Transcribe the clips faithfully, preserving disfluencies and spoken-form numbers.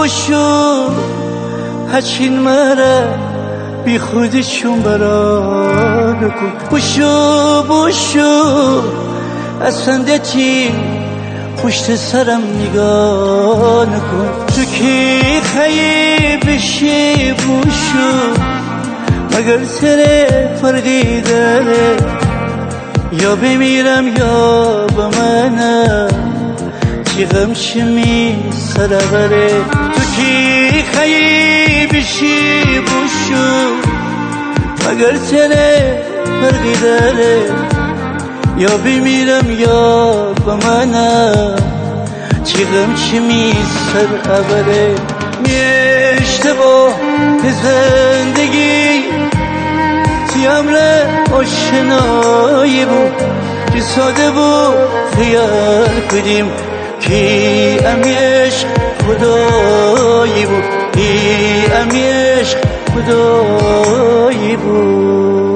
بشو هچین مرا بی خودشون برا بکن بشو بشو اصلا دتی پشت سرم نگاه نکن تو کی خیلی بشی بشو مگر سر فرقی داره یا بمیرم یا بمانم چی غمشمی سرابره تو کی خیلی بشی بشو مگر سر فرقی داره یا بمیرم یا بمانم چی غمشمی سرابره می اشتباه زندگی امر آشنایی بود که ساده بود خیال کدیم کی امی عشق خدایی بود کی امی عشق خدایی بود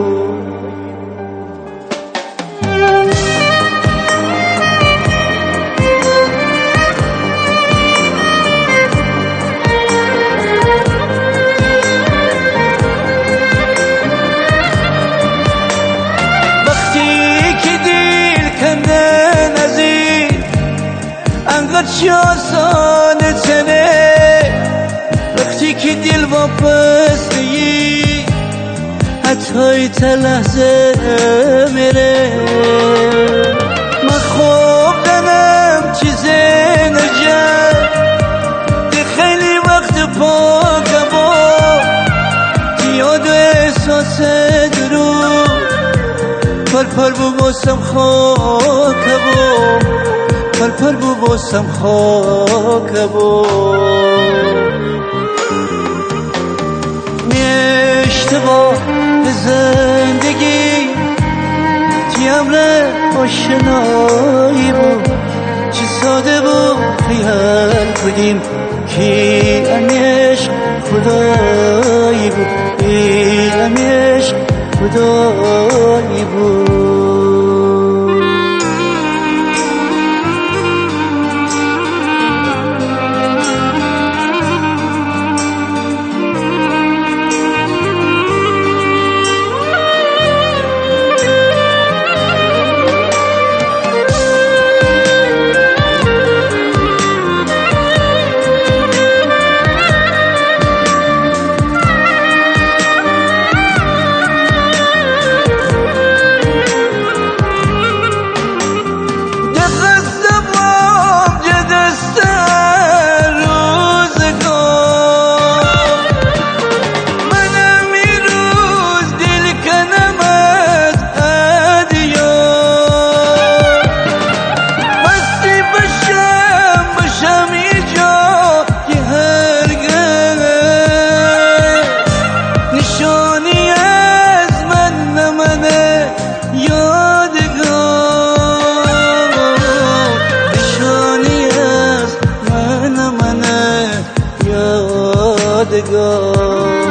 چه آسانه تنه وقتی که دل واپس نگی حتی تا لحظه میره من خوب دنم چیزه نجم ده خیلی وقت پاکم با یاد و احساس درو پر پر بو باسم خاکم پر پر بو باسم خاک بو می اشتباه زندگی تی امر آشنایی بود چی ساده بود خیال کدیم کی امی عشق خدایی بود کی امی عشق خدایی بود یادگار